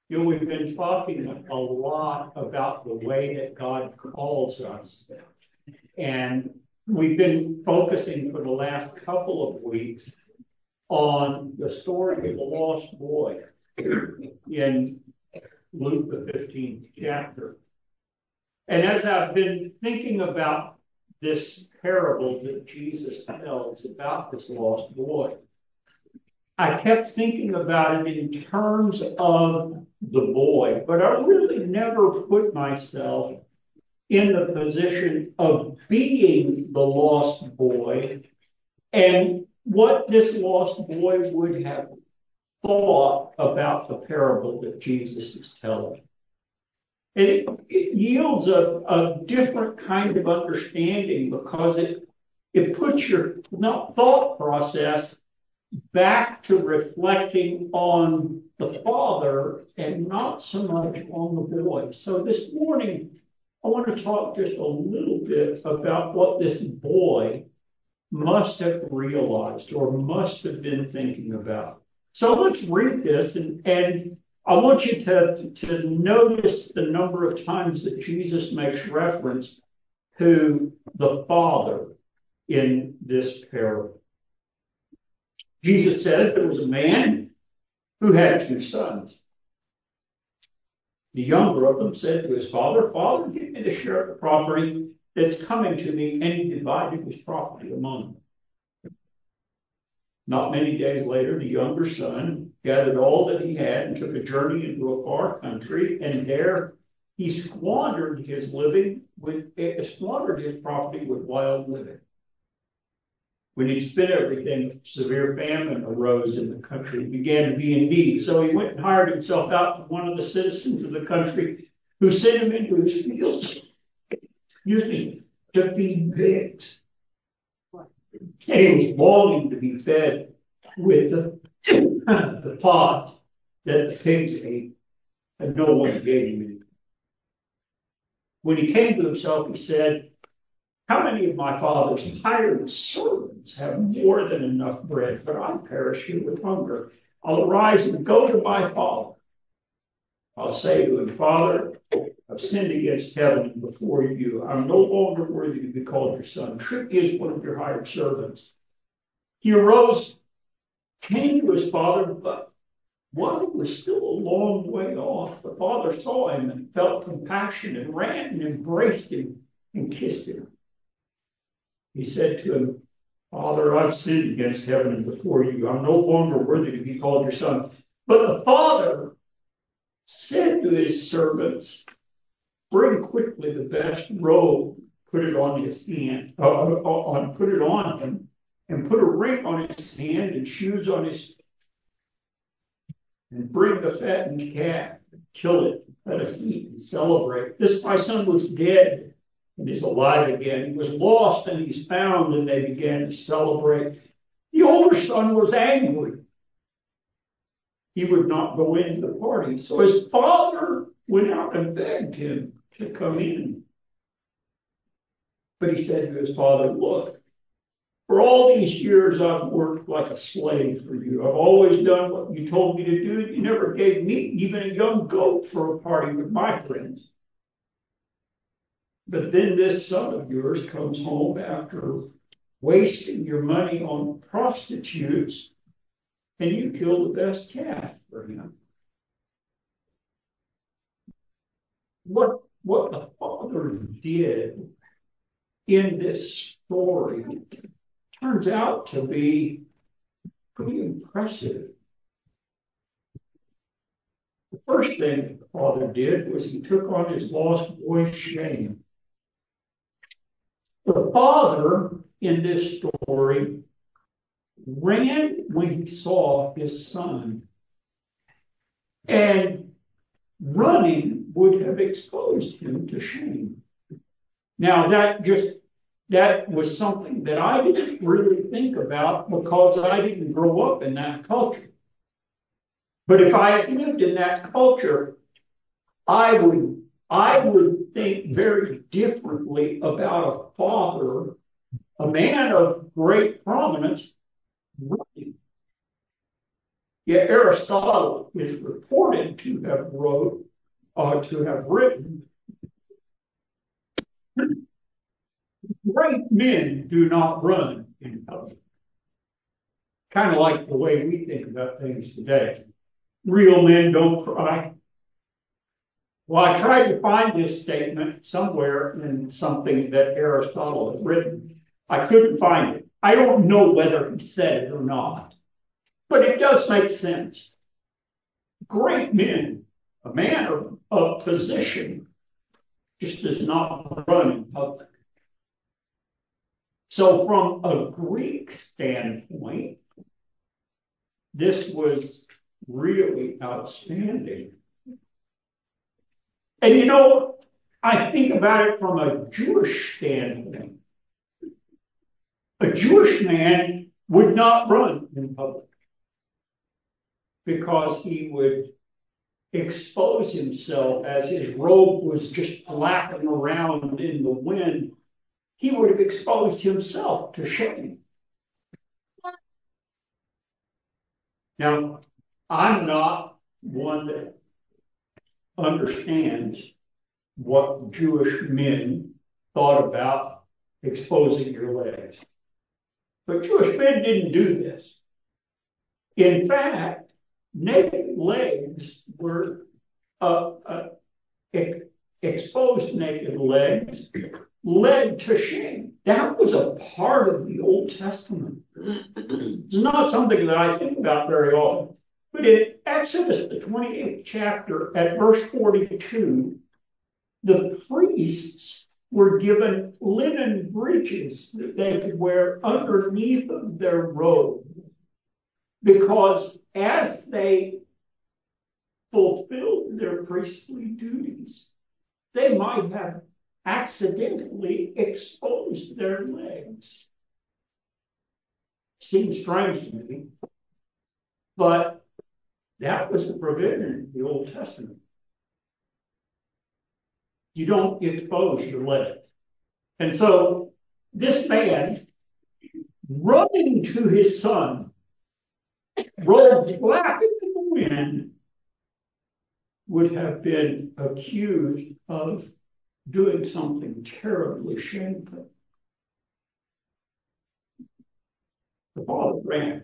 We've been talking a lot about the way that God calls us. And we've been focusing for the last couple of weeks on the story of the lost boy in Luke, the 15th chapter. And as I've been thinking about this parable that Jesus tells about this lost boy, I kept thinking about it in terms of the boy, but I really never put myself in the position of being the lost boy and what this lost boy would have thought about the parable that Jesus is telling. And it yields a different kind of understanding because it puts your thought process back to reflecting on the father and not so much on the boy. So this morning, I want to talk just a little bit about what this boy must have realized or must have been thinking about. So let's read this, and I want you to notice the number of times that Jesus makes reference to the father in this parable. Jesus says there was a man who had two sons. The younger of them said to his father, "Father, give me the share of the property that's coming to me," and he divided his property among them. Not many days later, the younger son gathered all that he had and took a journey into a far country, and there he squandered his property with wild living. When he'd spent everything, severe famine arose in the country and began to be in need. So he went and hired himself out to one of the citizens of the country, who sent him into his fields, to feed pigs. And he was longing to be fed with the pot that the pigs ate, and no one gave him any. When he came to himself, he said, "How many of my father's hired servants have more than enough bread, but I perish here with hunger? I'll arise and go to my father. I'll say to him, 'Father, I've sinned against heaven and before you. I'm no longer worthy to be called your son. Treat me as one of your hired servants.' He arose, came to his father, but while he was still a long way off, the father saw him and felt compassion and ran and embraced him and kissed him. He said to him, 'Father, I've sinned against heaven and before you. I'm no longer worthy to be called your son.' But the father said to his servants, 'Bring quickly the best robe, put it on his hand, put it on him, and put a ring on his hand and shoes on his feet. And bring the fattened calf, kill it, let us eat and celebrate. This my son was dead and is alive again. He was lost and he's found,' and they began to celebrate. The older son was angry. He would not go into the party. So his father went out and begged him to come in. But he said to his father, 'Look, for all these years I've worked like a slave for you. I've always done what you told me to do. You never gave me even a young goat for a party with my friends. But then this son of yours comes home after wasting your money on prostitutes, and you kill the best calf for him.'" What the father did in this story turns out to be pretty impressive. The first thing the father did was he took on his lost boy's shame. The father in this story ran when he saw his son, and running would have exposed him to shame. Now that was something that I didn't really think about because I didn't grow up in that culture. But if I had lived in that culture, I would think very differently about a father, a man of great prominence, running. Yet Aristotle is reported to have written, great men do not run in public. Kind of like the way we think about things today. Real men don't cry. Well, I tried to find this statement somewhere in something that Aristotle had written. I couldn't find it. I don't know whether he said it or not, but it does make sense. Great men, a man of position, just does not run in public. So from a Greek standpoint, this was really outstanding. And you know, I think about it from a Jewish standpoint. A Jewish man would not run in public because he would expose himself as his robe was just flapping around in the wind. He would have exposed himself to shame. Now, I'm not one that understands what Jewish men thought about exposing your legs. But Jewish men didn't do this. In fact, naked legs were exposed naked legs led to shame. That was a part of the Old Testament. It's not something that I think about very often. But in Exodus, the 28th chapter, at verse 42, the priests were given linen breeches that they could wear underneath of their robe, because as they fulfilled their priestly duties, they might have accidentally exposed their legs. Seems strange to me, but that was the provision in the Old Testament. You don't expose your legs. And so this man, running to his son, rolled flapping in the wind, would have been accused of doing something terribly shameful. The father ran.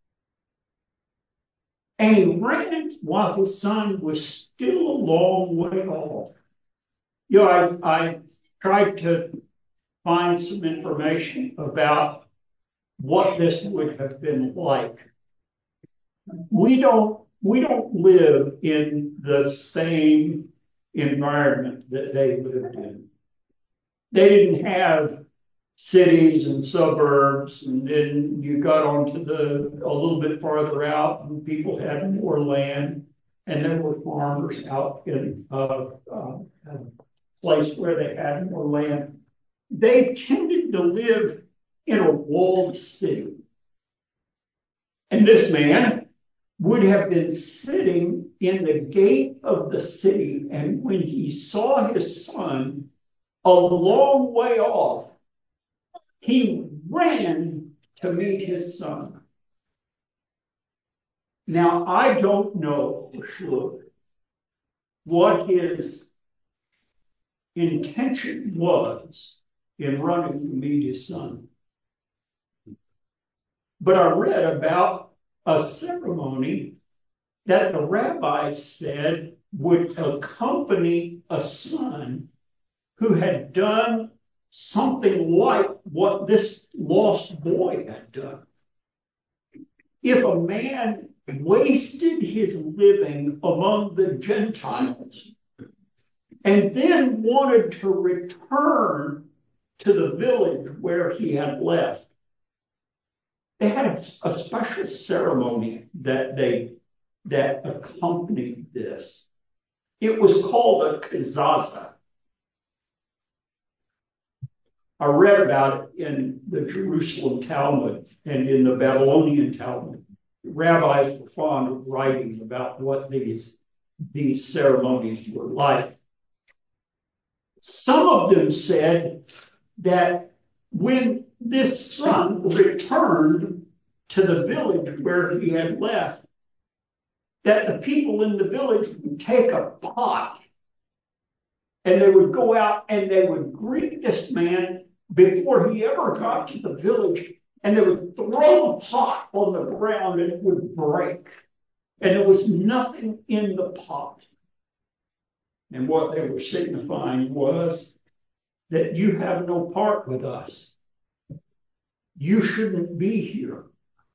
And he ran while his son was still a long way off. You know, I tried to find some information about what this would have been like. We don't live in the same environment that they lived in. They didn't have cities and suburbs, and then you got onto a little bit farther out, and people had more land, and there were farmers out in a place where they had more land. They tended to live in a walled city. And this man would have been sitting in the gate of the city, and when he saw his son a long way off, he ran to meet his son. Now, I don't know for sure what his intention was in running to meet his son. But I read about a ceremony that the rabbis said would accompany a son who had done something like what this lost boy had done. If a man wasted his living among the Gentiles and then wanted to return to the village where he had left, they had a special ceremony that accompanied this. It was called a kazaza. I read about it in the Jerusalem Talmud and in the Babylonian Talmud. Rabbis were fond of writing about what these ceremonies were like. Some of them said that when this son returned to the village where he had left, that the people in the village would take a pot and they would go out and they would greet this man before he ever got to the village, and they would throw the pot on the ground and it would break. And there was nothing in the pot. And what they were signifying was that you have no part with us. You shouldn't be here.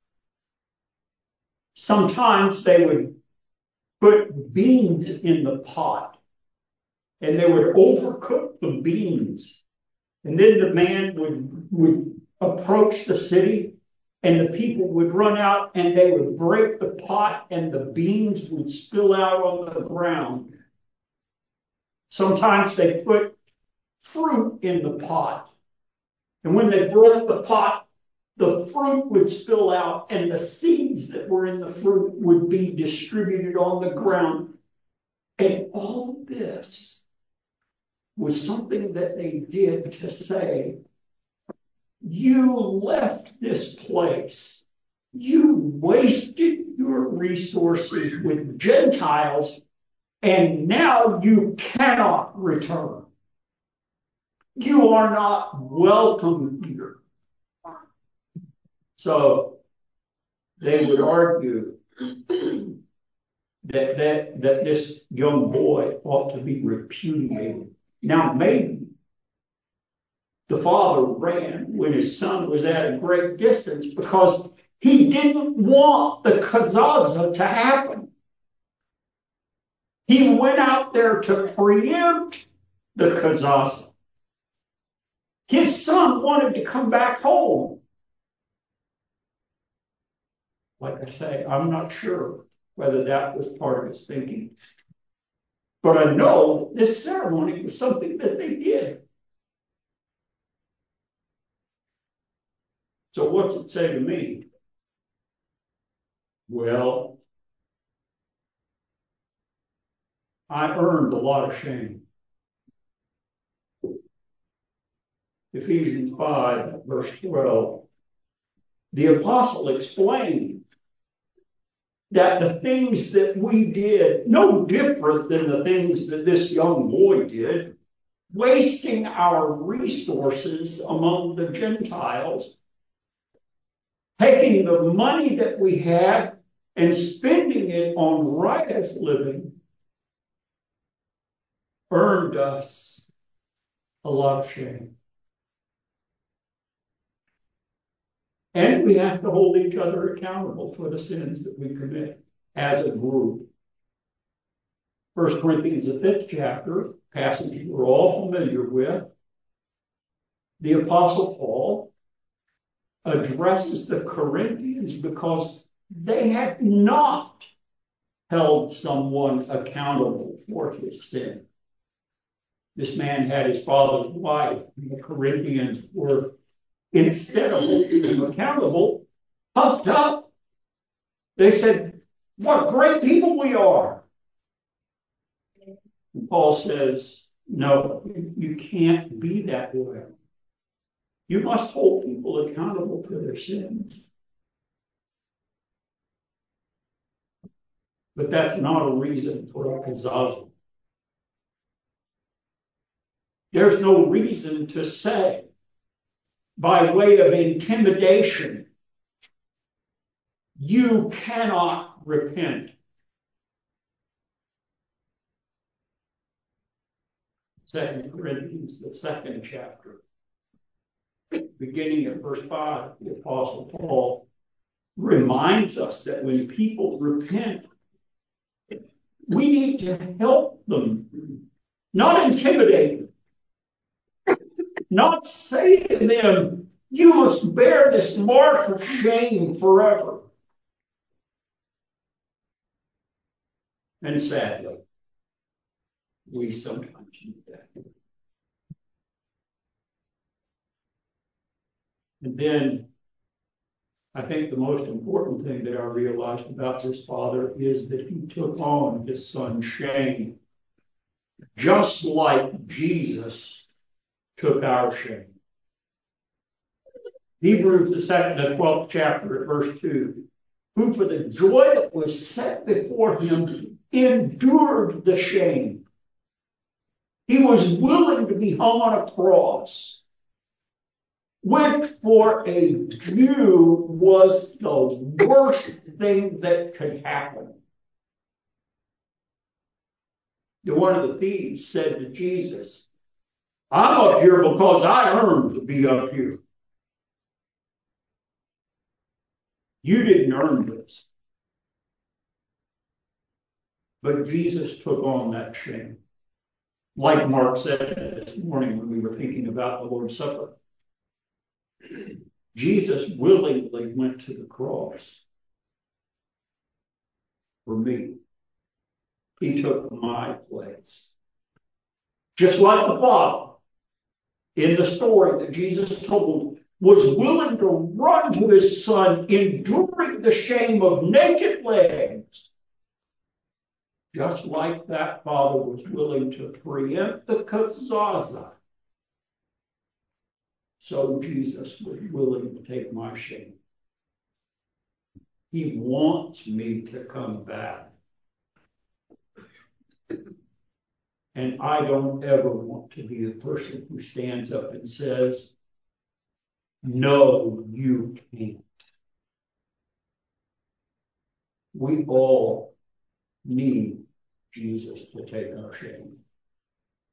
Sometimes they would put beans in the pot and they would overcook the beans. And then the man would approach the city and the people would run out and they would break the pot and the beans would spill out on the ground. Sometimes they put fruit in the pot. And when they broke the pot, the fruit would spill out and the seeds that were in the fruit would be distributed on the ground. And all this was something that they did to say, you left this place. You wasted your resources with Gentiles, and now you cannot return. You are not welcome here. So they would argue that this young boy ought to be repudiated. Now, maybe the father ran when his son was at a great distance because he didn't want the kazaza to happen. He went out there to preempt the kazaza. His son wanted to come back home. Like I say, I'm not sure whether that was part of his thinking. But I know this ceremony was something that they did. So what's it say to me? Well, I earned a lot of shame. Ephesians 5, verse 12. The apostle explained that the things that we did, no different than the things that this young boy did, wasting our resources among the Gentiles, taking the money that we had and spending it on riotous living, earned us a lot of shame. And we have to hold each other accountable for the sins that we commit as a group. 1 Corinthians, the 5th chapter, passage we're all familiar with, the Apostle Paul addresses the Corinthians because they had not held someone accountable for his sin. This man had his father's wife, and the Corinthians were, instead of holding him accountable, puffed up. They said, what great people we are. And Paul says, no, you can't be that way. You must hold people accountable for their sins. But that's not a reason for a kazaza. There's no reason to say, by way of intimidation, you cannot repent. 2 Corinthians, the 2nd chapter, beginning at verse 5, the Apostle Paul reminds us that when people repent, we need to help them, not intimidate them. Not say to them, you must bear this mark of shame forever. And sadly, we sometimes do that. And then, I think the most important thing that I realized about this father is that he took on his son's shame, just like Jesus took our shame. Hebrews, the 12th chapter at verse 2. who for the joy that was set before him endured the shame. He was willing to be hung on a cross, which for a Jew was the worst thing that could happen. One of the thieves said to Jesus, I'm up here because I earned to be up here. You didn't earn this. But Jesus took on that shame. Like Mark said this morning when we were thinking about the Lord's Supper. Jesus willingly went to the cross for me. He took my place. Just like the Father in the story that Jesus told was willing to run to his Son, enduring the shame of naked legs. Just like that Father was willing to preempt the kazaza, so Jesus was willing to take my shame. He wants me to come back. And I don't ever want to be the person who stands up and says, no, you can't. We all need Jesus to take our shame.